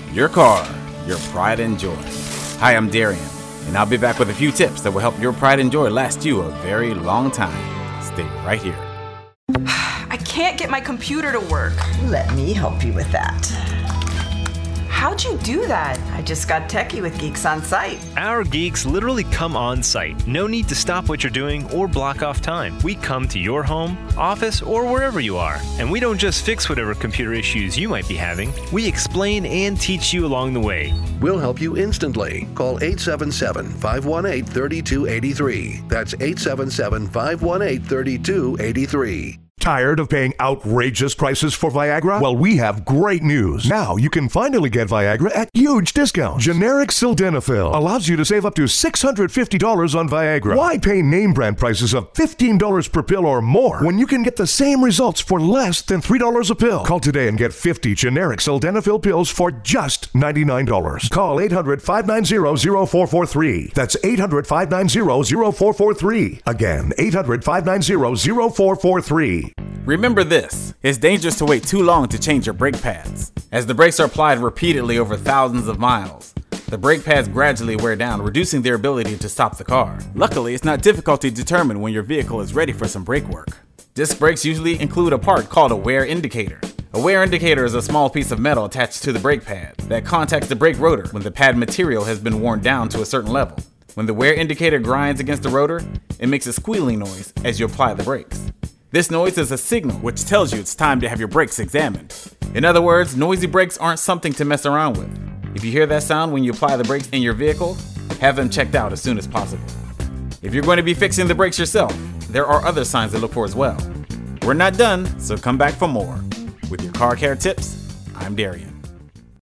Your car, your pride and joy. Hi, I'm Darian, and I'll be back with a few tips that will help your pride and joy last you a very long time. Stay right here. I can't get my computer to work. Let me help you with that. How'd you do that? I just got techie with Geeks on Site. Our geeks literally come on site. No need to stop what you're doing or block off time. We come to your home, office, or wherever you are. And we don't just fix whatever computer issues you might be having. We explain and teach you along the way. We'll help you instantly. Call 877-518-3283. That's 877-518-3283. Tired of paying outrageous prices for Viagra? Well, we have great news. Now you can finally get Viagra at huge discounts. Generic Sildenafil allows you to save up to $650 on Viagra. Why pay name brand prices of $15 per pill or more when you can get the same results for less than $3 a pill? Call today and get 50 generic Sildenafil pills for just $99. Call 800-590-0443. That's 800-590-0443. Again, 800-590-0443. Remember this, it's dangerous to wait too long to change your brake pads. As the brakes are applied repeatedly over thousands of miles, the brake pads gradually wear down, reducing their ability to stop the car. Luckily, it's not difficult to determine when your vehicle is ready for some brake work. Disc brakes usually include a part called a wear indicator. A wear indicator is a small piece of metal attached to the brake pad that contacts the brake rotor when the pad material has been worn down to a certain level. When the wear indicator grinds against the rotor, it makes a squealing noise as you apply the brakes. This noise is a signal which tells you it's time to have your brakes examined. In other words, noisy brakes aren't something to mess around with. If you hear that sound when you apply the brakes in your vehicle, have them checked out as soon as possible. If you're going to be fixing the brakes yourself, there are other signs to look for as well. We're not done, so come back for more. With your car care tips, I'm Darian.